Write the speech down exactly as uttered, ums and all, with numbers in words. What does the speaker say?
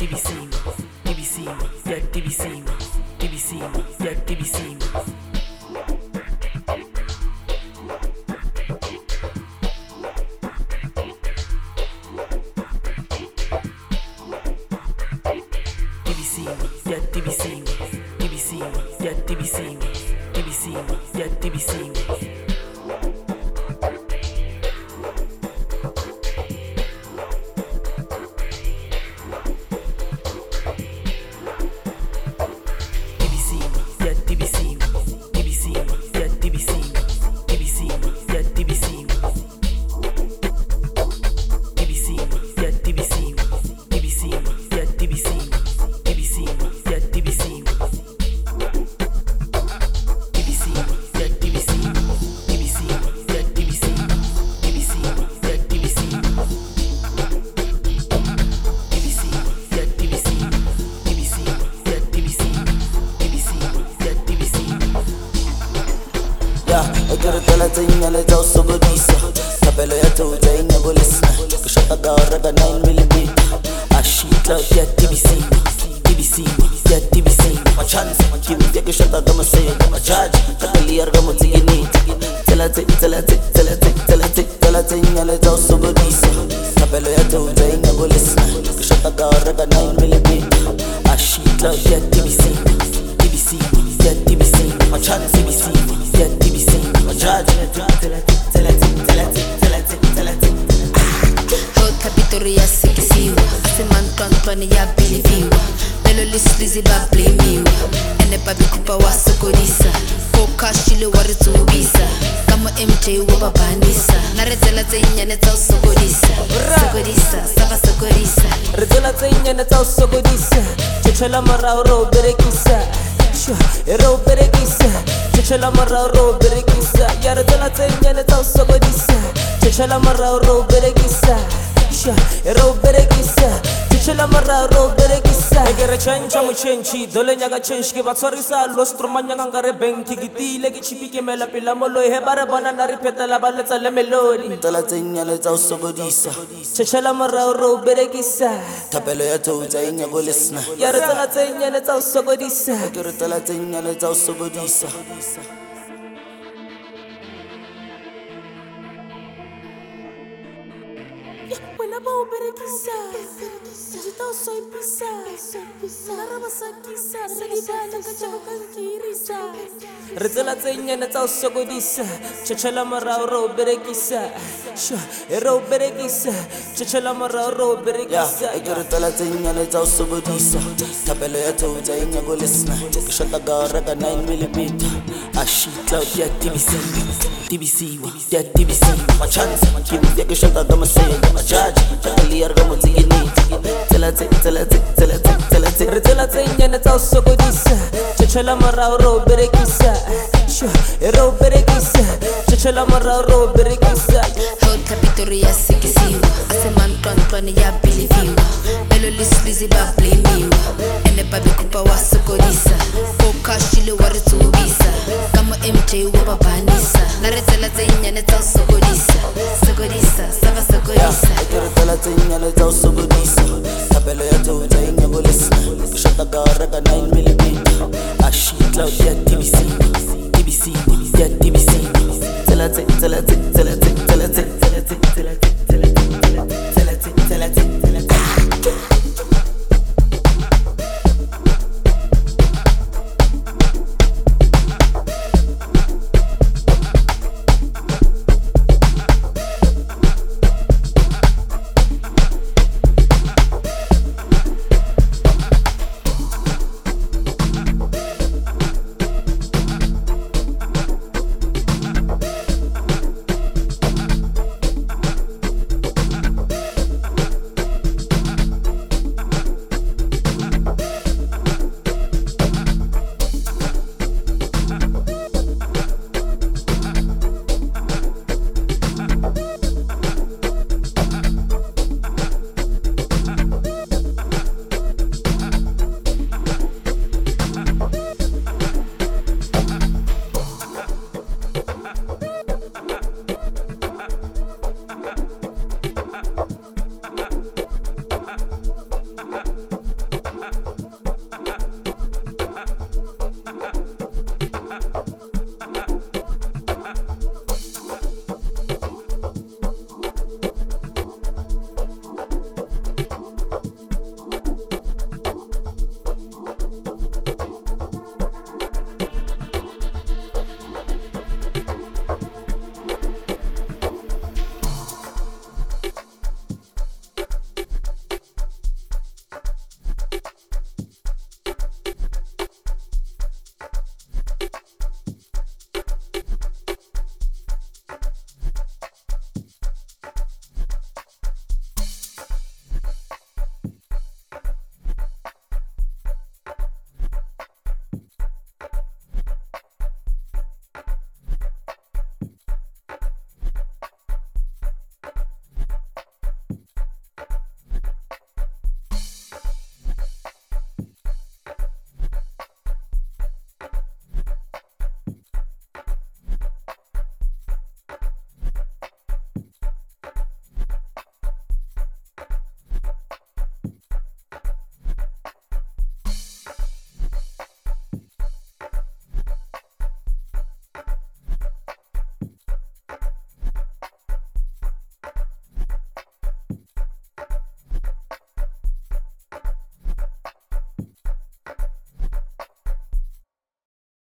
tibisima, tibisima, ya tibisima, tibisima, ya tibisima. Ya tibisima, tibisima, ya tibisima, tibisima, ya tibisima. Tela let's also go disa. Capello ya to taina go listen. Kushaka da raga nine millimeter. Ashita ya tibisima, tibisima, ya tibisima. My chance, give me take a shot at the say. My charge, kakali arga mo tigini. Tela te, tela te, tela te, tela te, tela tela let's also go disa. Capello ya to taina go listen. Kushaka da raga nine millimeter. Ashita ya tibisima, tibisima, ya tibisima. My chance, tibisima, ya tibisima. Hot capitolo ya sikisiwa Asemanto Antoine ya biliviwa Belo lislizi ba blamiwa Ene babi kupa wa sokodisa Koka shile waritubisa Kama M J wa babanisa Naretela teinyane tau sokodisa Sokodisa, sava sokodisa Retela teinyane tau sokodisa Chechela marao ro berekisa Ero berekisa Chechela marao ro berekisa Yara tela teinyane tau sokodisa Chechela marao ro berekisa Ero berekisa Chechela marao ro berekisa Egere chencha mu chenchi Dole nyaga chenchi ke batsorisa Lostro manyanga ngare benki Gitile ki chipi ke mela pila molo He bare bana nari peta la baletsa le melodi Tela teinyane tau sokodisa Chechela marao ro berekisa Tapelo ya to teinya go lisna Yara tela teinyane tau sokodisa Egere tela teinyane tau sokodisa Wena ba uberekisa Jita soy pisa Naraba sakisa Sagibana kachako kankirisa Retela teinyane tau sokodisa Chechela marao ro berekisa Ero berekisa Chechela marao ro berekisa Egere tela teinyane tau sokodisa Tapelo ya to teinya go lisna Kishata garaga nine millimeter Ashita ya tibisima, tibisima, ya tibisima. My chance, give me take a shot at the machine. My charge, kakali arga mo tigini. Tela te, tela te, tela te, tela te. Retela te nyane tau sokodisa. Chechela marao ro berekisa. Ero berekisa. Chechela marao ro berekisa. Hot capitolo ya sikisiwa Asemanto Antoine ya biliviwa Belo lislizi ba blamiwa Ene babi kupa wa sokodisa Koka shile waritubisa Kama M J wa babanisa Naretela teinyane tau sokodisa Sokodisa, sava sokodisa Egere tela teinyane tau sokodisa Tapelo ya to teinya go lisna Kushata garaga nine millimeter Ashita ya tibisima, tibisima, ya tibisima. Tela te, tela te, tela te, tela te, tela te, tela te.